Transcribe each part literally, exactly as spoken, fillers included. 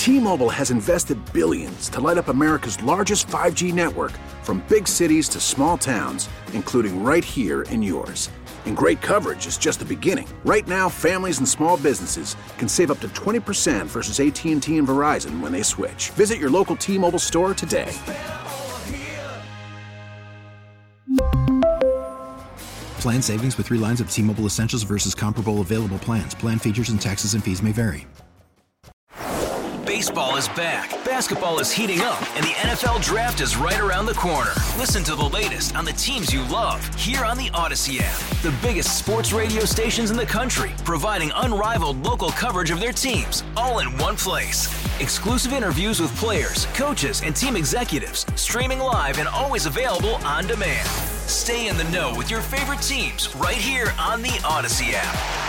T-Mobile has invested billions to light up America's largest five G network, from big cities to small towns, including right here in yours. And great coverage is just the beginning. Right now, families and small businesses can save up to twenty percent versus A T and T and Verizon when they switch. Visit your local T-Mobile store today. Plan savings with three lines of T-Mobile Essentials versus comparable available plans. Plan features and taxes and fees may vary. Baseball is back, basketball is heating up, and the N F L Draft is right around the corner. Listen to the latest on the teams you love here on the Odyssey app. The biggest sports radio stations in the country, providing unrivaled local coverage of their teams, all in one place. Exclusive interviews with players, coaches, and team executives, streaming live and always available on demand. Stay in the know with your favorite teams right here on the Odyssey app.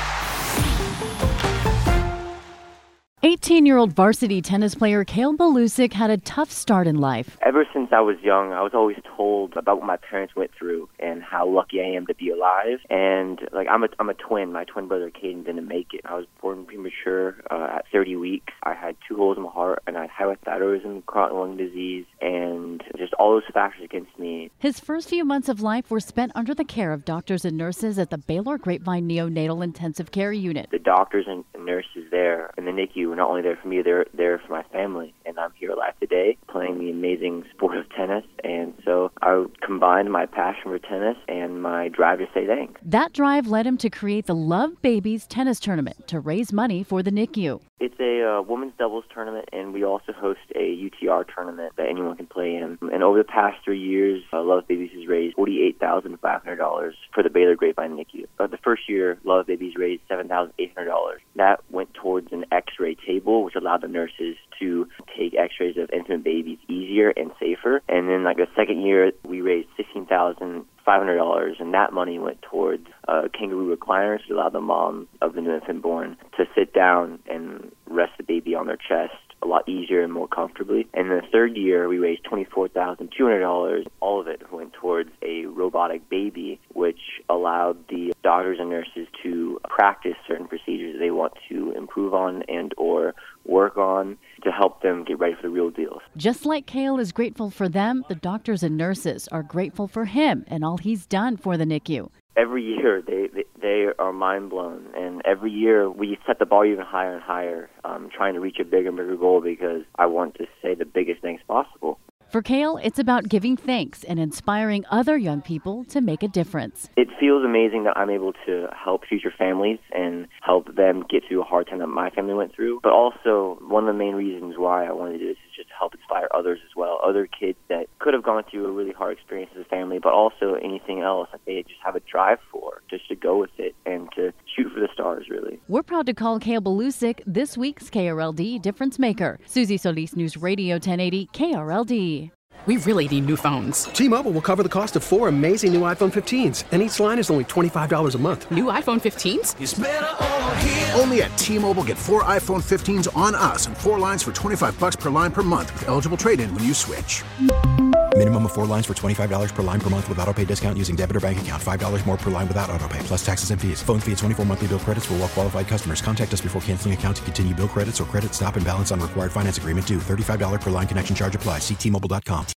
eighteen-year-old varsity tennis player Kale Belusic had a tough start in life. Ever since I was young, I was always told about what my parents went through and how lucky I am to be alive. And like I'm a I'm a twin. My twin brother Caden didn't make it. I was born premature uh, at thirty weeks. I had two holes in my heart, and I had hypothyroidism, chronic lung disease, and just all those factors against me. His first few months of life were spent under the care of doctors and nurses at the Baylor Grapevine Neonatal Intensive Care Unit. The doctors and nurses there in the N I C U were not only there for me, they're there for my family. And I'm here alive today playing the amazing sport of tennis. And so I combined my passion for tennis and my drive to say thanks. That drive led him to create the Love Babies Tennis Tournament to raise money for the N I C U. It's a uh, women's doubles tournament, and we also host a U T R tournament that anyone can play in. And over the past three years, uh, Love Babies has raised forty-eight thousand five hundred dollars for the Baylor Grapevine N I C U. Uh, the first year, Love Babies raised seven thousand eight hundred dollars. That went towards an X-ray table, which allowed the nurses to take X-rays of infant babies easier and safer. And then, like the second year, we raised sixteen thousand five hundred dollars, and that money went towards uh, kangaroo recliners to allow the mom of the new infant born to sit down and rest the baby on their chest a lot easier and more comfortably. And the third year, we raised twenty-four thousand two hundred dollars. All of it went towards a robotic baby, which allowed the doctors and nurses to practice certain procedures they want to improve on and or work on to help them get ready for the real deal. Just like Kale is grateful for them, the doctors and nurses are grateful for him and all he's done for the N I C U. Every year, they, they they are mind blown, and every year we set the bar even higher and higher, um, trying to reach a bigger and bigger goal because I want to say the biggest things possible. For Kale, it's about giving thanks and inspiring other young people to make a difference. It feels amazing that I'm able to help future families and help them get through a hard time that my family went through. But also, one of the main reasons why I wanted to do this is just to help inspire others as well. Other kids that could have gone through a really hard experience as a family, but also anything else that they just have a drive for, just to go with it and to shoot for the stars, really. We're proud to call Kale Belusic this week's K R L D Difference Maker. Susie Solis, News Radio ten eighty K R L D. We really need new phones. T-Mobile will cover the cost of four amazing new iPhone fifteens, and each line is only twenty-five dollars a month. New iPhone fifteens? It's better over here. Only at T-Mobile, get four iPhone fifteens on us and four lines for twenty-five bucks per line per month with eligible trade-in when you switch. Minimum of four lines for twenty-five dollars per line per month with autopay discount using debit or bank account. five dollars more per line without autopay, plus taxes and fees. Phone fee at twenty-four monthly bill credits for well-qualified customers. Contact us before canceling account to continue bill credits or credit stop and balance on required finance agreement due. thirty-five dollars per line connection charge applies. See T Mobile dot com.